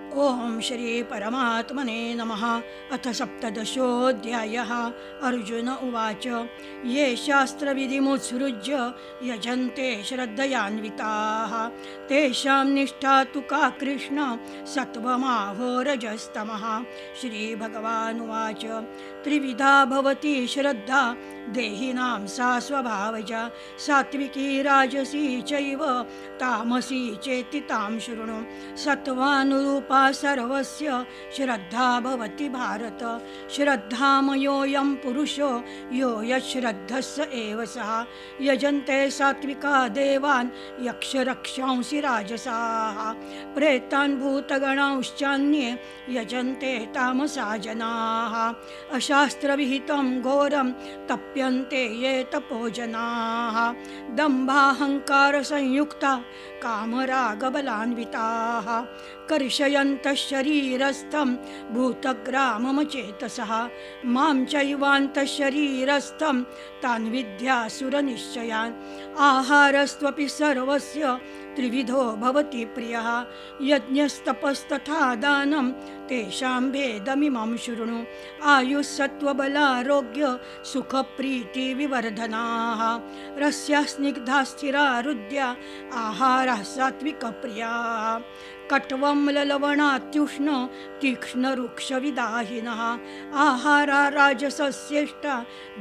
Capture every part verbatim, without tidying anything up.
ओम श्री परमात्मने नमः। अथ सप्तदशोऽध्यायः। अर्जुन उवाच ये शास्त्रविधिमुत्सृज्य यजन्ते श्रद्धयान्विताः तेषां निष्ठा तु का कृष्ण सत्त्वमाहो रजस्तमः। श्रीभगवानुवाच त्रिविधा भवति श्रद्धा देहिनां सा स्वभावजा सात्विकी राजसी चैव तामसी चेति तां शृणु। सत्त्वानुरूपा सर्वस्य श्रद्धा भवति भारत। श्रद्धामयोऽयं पुरुषो यो यच्छ्रद्धः स एव सः। यजन्ते सात्विका देवान् यक्षरक्षांसि राजसाः प्रेतान् भूतगणांश्चान्ये यजन्ते तामसा जनाः। अशास्त्रविहितं घोरं तप्यन्ते ये तपोजनाः दम्भाहङ्कारसंयुक्ता कामरागबलान्विताः कर्षयन्तः शरीरस्थं भूतग्राममचेतसः। मां चैवान्तः शरीरस्थं तान् विद्यासुरनिश्चयान्। आहारस्त्वपि सर्वस्य त्रिविधो भवति प्रियः। यज्ञस्तपस्तथा दानं तेषां भेदमिमं शृणु। आयुस्सत्त्वबलारोग्य सुखप्रीतिविवर्धनाः रस्या स्निग्धा स्थिरा हृद्या आहारः सात्विकप्रियाः। कट्वं ललवणात्युष्ण तीक्ष्णरुक्षविदाहिनः आहारा राजसस्येष्टा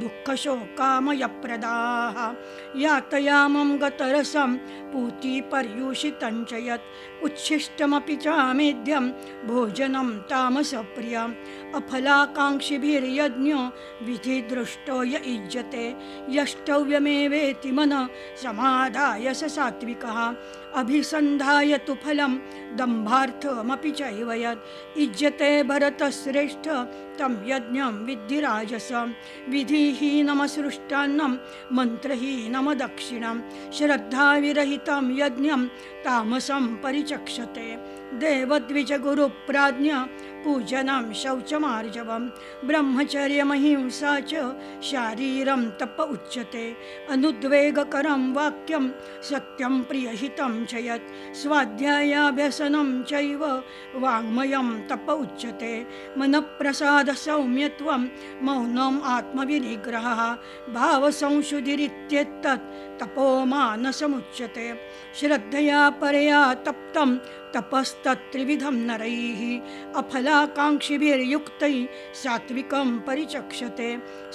दुःखशोकामयप्रदाः। यातयामं गतरसं पूतिपर्यूषितं च यत् उच्छिष्टमपि चामेध्यं भोजनं तामसप्रियम्। अफलाकाङ्क्षिभिर्यज्ञो विधिदृष्टो य युज्यते यष्टव्यमेवेति मनः समादाय स सात्विकः। अभिसन्धाय तु फलं दम्भार्थमपि चैव यत् युज्यते भरतश्रेष्ठ तं यज्ञं विद्धि राजसं। विधिहीनमसृष्टान्नं मन्त्रहीनमदक्षिणं श्रद्धाविरहितं यज्ञं तामसं परिचक्षते। देवद्विजगुरुप्राज्ञ पूजनं शौचमार्जवं ब्रह्मचर्यमहिंसा च शारीरं तप उच्यते। अनुद्वेगकरं वाक्यं सत्यं प्रियहितं च यत् स्वाध्यायाभ्यसनं चैव वाङ्मयं तप उच्यते। मनःप्रसादसौम्यत्वं मौनम् आत्मविनिग्रहः भावसंशुद्धिरित्येतत् तपोमानसमुच्यते। श्रद्धया परया तप्तं तपस्तत्त्रिविधं नरैः अफलाकाङ्क्षिभिर्युक्तैः सात्विकं परिचक्षते।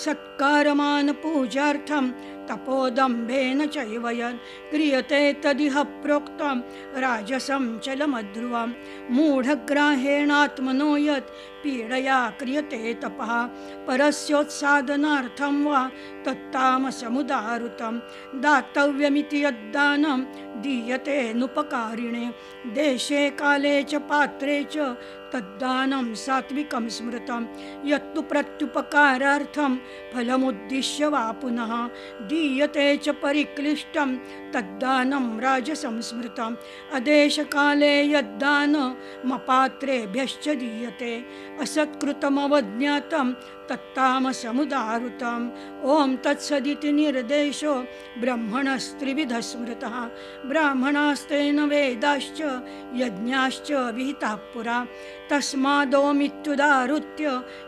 सत्कारमानपूजार्थं तपोदम्भेन चैव यत् क्रियते तदिह प्रोक्तं राजसं चलमध्रुवं। मूढग्राहेणात्मनो यत् पीडया क्रियते तपः परस्योत्सादनार्थं वा तत्तामसमुदाहृतं। दातव्यमिति यद्दानं दीयते नुपकारिणे देशे काले च पात्रे च तद्दानं सात्विकं स्मृतं। यत्तु प्रत्युपकारार्थं फलमुद्दिश्य वा पुनः दीयते च परिक्लिष्टं तद्दानं राजसं स्मृतम्। अदेशकाले यद्दानमपात्रेभ्यश्च दीयते असत्कृतमवज्ञातं तत्तामसमुदाहृतम्। ॐ तत्सदिति निर्देशो ब्रह्मणस्त्रिविधः स्मृतः। ब्राह्मणास्तेन वेदाश्च यज्ञाश्च विहिताः पुरा तस्मादोमित्युदाहृत्य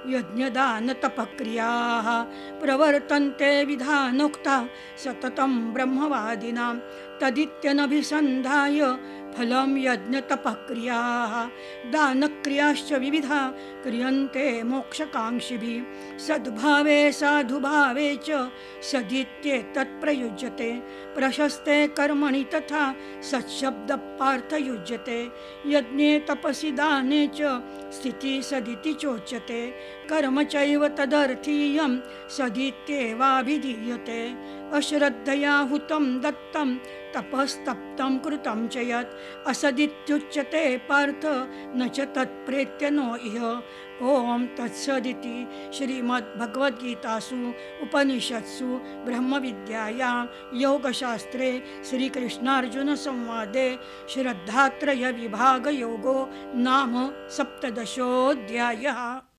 यज्ञदानतपक्रियाः प्रवर्तन्ते विधानोक्ता सततं ब्रह्मवादिनां। तदित्यनभिसन्धाय फलं यज्ञतपक्रियाः दानक्रियाश्च विविधा क्रियन्ते मोक्षकाङ्क्षिभिः। सद्भावे साधुभावे च सदित्येतत् प्रयुज्यते। प्रशस्ते कर्मणि तथा सत्शब्दपार्थयुज्यते। यज्ञे तपसि दाने च स्थितिः सदिति चोच्यते। कर्म चैव तदर्थीयं सदित्येवाभिधीयते। अश्रद्धया हुतं दत्तं तपस्तप्तं कृतं च यत् असदित्युच्यते पार्थ न च तत्प्रेत्य नो इह। ॐ तत्सदिति श्रीमद्भगवद्गीतासु उपनिषत्सु ब्रह्मविद्यायां योगशास्त्रे श्रीकृष्णार्जुनसंवादे श्रद्धात्रयविभागयोगो नाम सप्तदशोऽध्यायः।